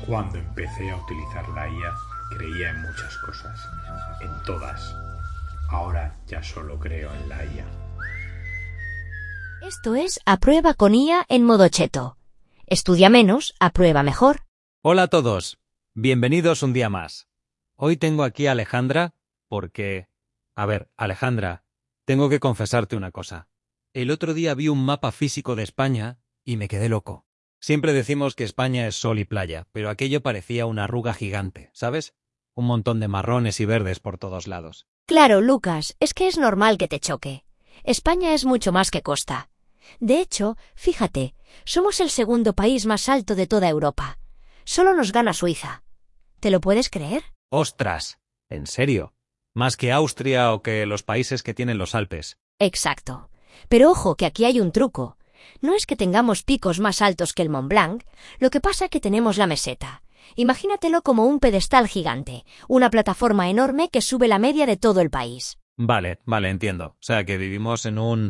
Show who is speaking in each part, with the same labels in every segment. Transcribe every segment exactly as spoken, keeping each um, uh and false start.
Speaker 1: Cuando empecé a utilizar la I A, creía en muchas cosas, en todas. Ahora ya solo creo en la I A.
Speaker 2: Esto es Aprueba con I A en modo cheto. Estudia menos, aprueba mejor.
Speaker 3: Hola a todos, bienvenidos un día más. Hoy tengo aquí a Alejandra porque... A ver, Alejandra, tengo que confesarte una cosa. El otro día vi un mapa físico de España y me quedé loco. Siempre decimos que España es sol y playa, pero aquello parecía una arruga gigante, ¿sabes? Un montón de marrones y verdes por todos lados.
Speaker 2: Claro, Lucas, es que es normal que te choque. España es mucho más que costa. De hecho, fíjate, somos el segundo país más alto de toda Europa. Solo nos gana Suiza. ¿Te lo puedes creer?
Speaker 3: ¡Ostras! ¿En serio? ¿Más que Austria o que los países que tienen los Alpes?
Speaker 2: Exacto. Pero ojo, que aquí hay un truco. No es que tengamos picos más altos que el Mont Blanc, lo que pasa es que tenemos la meseta. Imagínatelo como un pedestal gigante, una plataforma enorme que sube la media de todo el país.
Speaker 3: Vale, vale, entiendo. O sea, que vivimos en un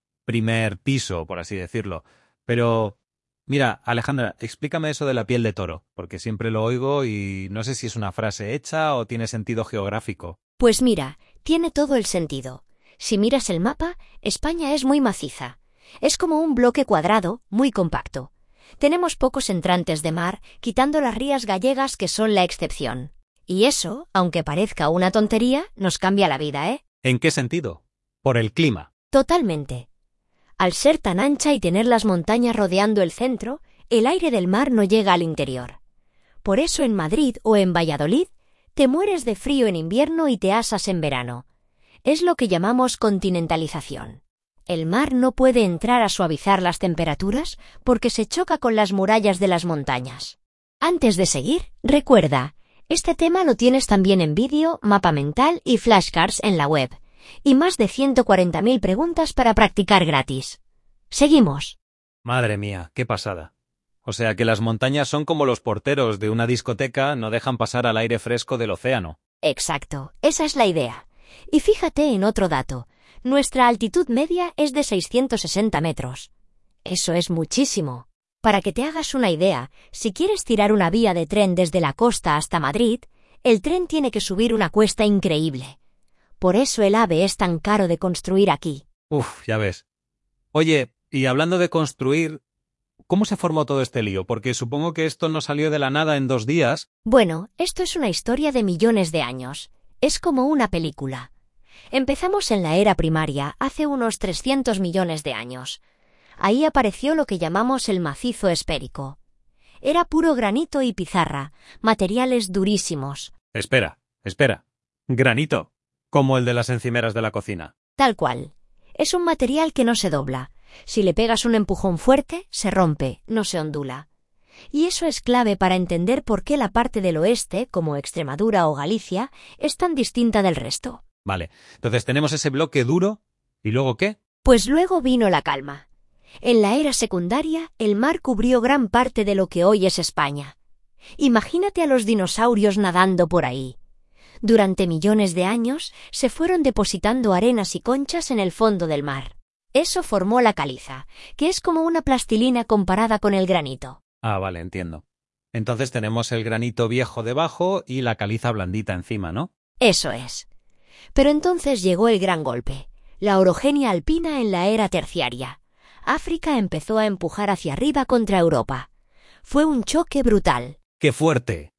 Speaker 3: primer piso, por así decirlo. Pero, mira, Alejandra, explícame eso de la piel de toro, porque siempre lo oigo y no sé si es una frase hecha o tiene sentido geográfico.
Speaker 2: Pues mira, tiene todo el sentido. Si miras el mapa, España es muy maciza. Es como un bloque cuadrado, muy compacto. Tenemos pocos entrantes de mar, quitando las rías gallegas que son la excepción. Y eso, aunque parezca una tontería, nos cambia la vida, ¿eh?
Speaker 3: ¿En qué sentido? Por el clima.
Speaker 2: Totalmente. Al ser tan ancha y tener las montañas rodeando el centro, el aire del mar no llega al interior. Por eso en Madrid o en Valladolid, te mueres de frío en invierno y te asas en verano. Es lo que llamamos continentalización. El mar no puede entrar a suavizar las temperaturas porque se choca con las murallas de las montañas. Antes de seguir, recuerda, este tema lo tienes también en vídeo, mapa mental y flashcards en la web, y más de ciento cuarenta mil preguntas para practicar gratis. Seguimos.
Speaker 3: Madre mía, qué pasada. O sea que las montañas son como los porteros de una discoteca, no dejan pasar al aire fresco del océano.
Speaker 2: Exacto, esa es la idea. Y fíjate en otro dato. Nuestra altitud media es de seiscientos sesenta metros. Eso es muchísimo. Para que te hagas una idea, si quieres tirar una vía de tren desde la costa hasta Madrid, el tren tiene que subir una cuesta increíble. Por eso el AVE es tan caro de construir aquí.
Speaker 3: Uf, ya ves. Oye, y hablando de construir, ¿cómo se formó todo este lío? Porque supongo que esto no salió de la nada en dos días.
Speaker 2: Bueno, esto es una historia de millones de años. Es como una película. Empezamos en la era primaria, hace unos trescientos millones de años. Ahí apareció lo que llamamos el macizo esférico. Era puro granito y pizarra, materiales durísimos.
Speaker 3: Espera, espera. ¿Granito? Como el de las encimeras de la cocina.
Speaker 2: Tal cual. Es un material que no se dobla. Si le pegas un empujón fuerte, se rompe, no se ondula. Y eso es clave para entender por qué la parte del oeste, como Extremadura o Galicia, es tan distinta del resto.
Speaker 3: Vale, entonces tenemos ese bloque duro, ¿y luego qué?
Speaker 2: Pues luego vino la calma. En la era secundaria, el mar cubrió gran parte de lo que hoy es España. Imagínate a los dinosaurios nadando por ahí. Durante millones de años, se fueron depositando arenas y conchas en el fondo del mar. Eso formó la caliza, que es como una plastilina comparada con el granito.
Speaker 3: Ah, vale, entiendo. Entonces tenemos el granito viejo debajo y la caliza blandita encima, ¿no?
Speaker 2: Eso es. Pero entonces llegó el gran golpe, la orogenia alpina en la era terciaria. África empezó a empujar hacia arriba contra Europa. Fue un choque brutal.
Speaker 3: ¡Qué fuerte!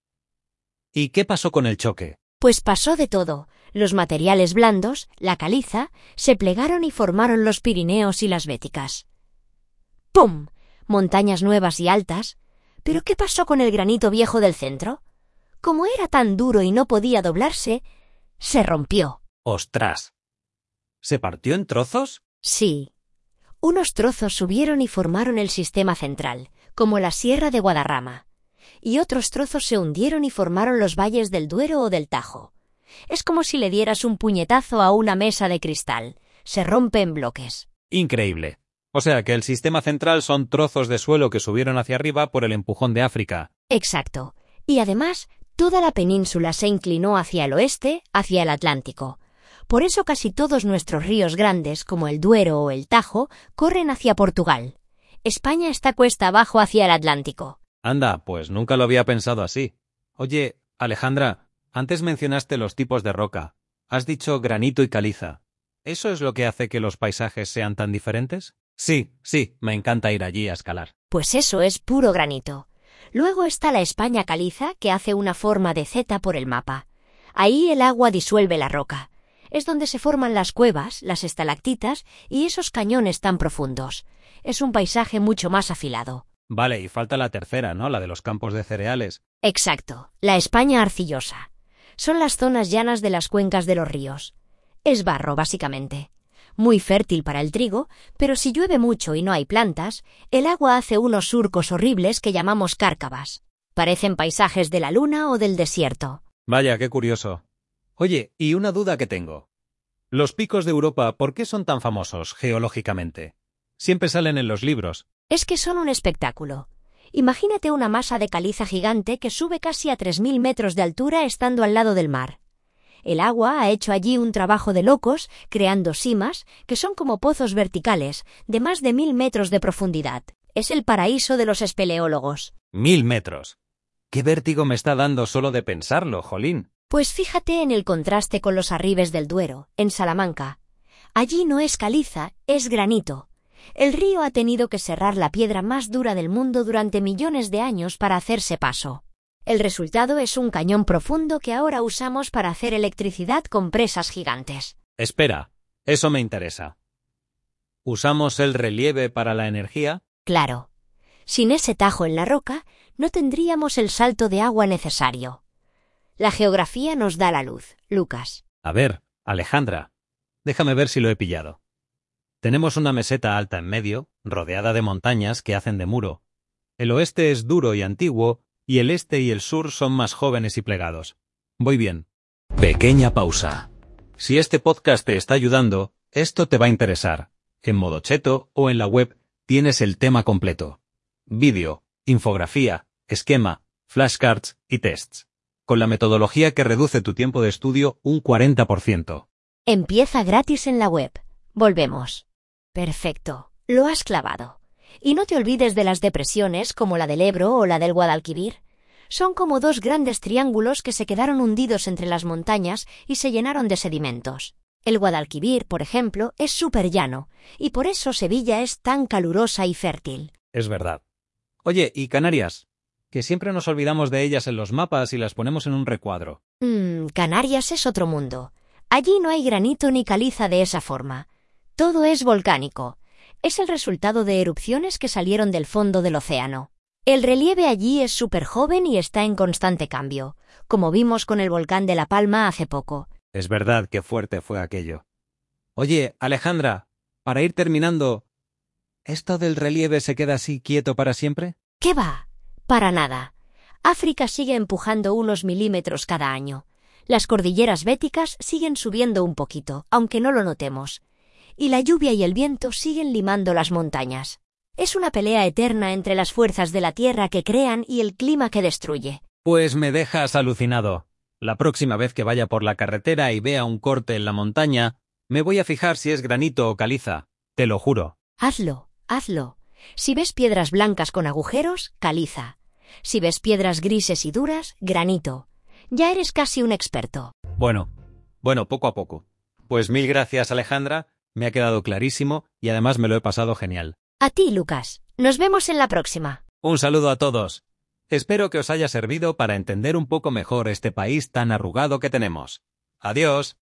Speaker 3: ¿Y qué pasó con el choque?
Speaker 2: Pues pasó de todo. Los materiales blandos, la caliza, se plegaron y formaron los Pirineos y las Béticas. ¡Pum! Montañas nuevas y altas. ¿Pero qué pasó con el granito viejo del centro? Como era tan duro y no podía doblarse, se rompió.
Speaker 3: ¡Ostras! ¿Se partió en trozos?
Speaker 2: Sí. Unos trozos subieron y formaron el sistema central, como la Sierra de Guadarrama. Y otros trozos se hundieron y formaron los valles del Duero o del Tajo. Es como si le dieras un puñetazo a una mesa de cristal. Se rompe en bloques.
Speaker 3: Increíble. O sea que el sistema central son trozos de suelo que subieron hacia arriba por el empujón de África.
Speaker 2: Exacto. Y además, toda la península se inclinó hacia el oeste, hacia el Atlántico. Por eso casi todos nuestros ríos grandes, como el Duero o el Tajo, corren hacia Portugal. España está cuesta abajo hacia el Atlántico.
Speaker 3: Anda, pues nunca lo había pensado así. Oye, Alejandra, antes mencionaste los tipos de roca. Has dicho granito y caliza. ¿Eso es lo que hace que los paisajes sean tan diferentes? Sí, sí, me encanta ir allí a escalar.
Speaker 2: Pues eso es puro granito. Luego está la España caliza, que hace una forma de Z por el mapa. Ahí el agua disuelve la roca. Es donde se forman las cuevas, las estalactitas y esos cañones tan profundos. Es un paisaje mucho más afilado.
Speaker 3: Vale, y falta la tercera, ¿no? La de los campos de cereales.
Speaker 2: Exacto, la España arcillosa. Son las zonas llanas de las cuencas de los ríos. Es barro, básicamente. Muy fértil para el trigo, pero si llueve mucho y no hay plantas, el agua hace unos surcos horribles que llamamos cárcavas. Parecen paisajes de la luna o del desierto.
Speaker 3: Vaya, qué curioso. Oye, y una duda que tengo. Los picos de Europa, ¿por qué son tan famosos geológicamente? Siempre salen en los libros.
Speaker 2: Es que son un espectáculo. Imagínate una masa de caliza gigante que sube casi a tres mil metros de altura estando al lado del mar. El agua ha hecho allí un trabajo de locos, creando simas, que son como pozos verticales, de más de mil metros de profundidad. Es el paraíso de los espeleólogos.
Speaker 3: ¡Mil metros! ¡Qué vértigo me está dando solo de pensarlo, jolín!
Speaker 2: Pues fíjate en el contraste con los arribes del Duero, en Salamanca. Allí no es caliza, es granito. El río ha tenido que serrar la piedra más dura del mundo durante millones de años para hacerse paso. El resultado es un cañón profundo que ahora usamos para hacer electricidad con presas gigantes.
Speaker 3: Espera, eso me interesa. ¿Usamos el relieve para la energía?
Speaker 2: Claro. Sin ese tajo en la roca, no tendríamos el salto de agua necesario. La geografía nos da la luz, Lucas.
Speaker 3: A ver, Alejandra, déjame ver si lo he pillado. Tenemos una meseta alta en medio, rodeada de montañas que hacen de muro. El oeste es duro y antiguo, y el este y el sur son más jóvenes y plegados. Voy bien. Pequeña pausa. Si este podcast te está ayudando, esto te va a interesar. En modo cheto o en la web tienes el tema completo. Vídeo, infografía, esquema, flashcards y tests. Con la metodología que reduce tu tiempo de estudio un cuarenta por ciento.
Speaker 2: Empieza gratis en la web. Volvemos. Perfecto. Lo has clavado. Y no te olvides de las depresiones como la del Ebro o la del Guadalquivir. Son como dos grandes triángulos que se quedaron hundidos entre las montañas y se llenaron de sedimentos. El Guadalquivir, por ejemplo, es súper llano, y por eso Sevilla es tan calurosa y fértil.
Speaker 3: Es verdad. Oye, ¿y Canarias? Que siempre nos olvidamos de ellas en los mapas y las ponemos en un recuadro.
Speaker 2: Mmm, Canarias es otro mundo. Allí no hay granito ni caliza de esa forma. Todo es volcánico. Es el resultado de erupciones que salieron del fondo del océano. El relieve allí es súper joven y está en constante cambio, como vimos con el volcán de La Palma hace poco.
Speaker 3: Es verdad que fuerte fue aquello. Oye, Alejandra, para ir terminando, ¿esto del relieve se queda así quieto para siempre?
Speaker 2: ¿Qué va? Para nada. África sigue empujando unos milímetros cada año. Las cordilleras béticas siguen subiendo un poquito, aunque no lo notemos. Y la lluvia y el viento siguen limando las montañas. Es una pelea eterna entre las fuerzas de la tierra que crean y el clima que destruye.
Speaker 3: Pues me dejas alucinado. La próxima vez que vaya por la carretera y vea un corte en la montaña, me voy a fijar si es granito o caliza. Te lo juro.
Speaker 2: Hazlo, hazlo. Si ves piedras blancas con agujeros, caliza. Si ves piedras grises y duras, granito. Ya eres casi un experto.
Speaker 3: Bueno, bueno, poco a poco. Pues mil gracias, Alejandra. Me ha quedado clarísimo y además me lo he pasado genial.
Speaker 2: A ti, Lucas. Nos vemos en la próxima.
Speaker 3: Un saludo a todos. Espero que os haya servido para entender un poco mejor este país tan arrugado que tenemos. Adiós.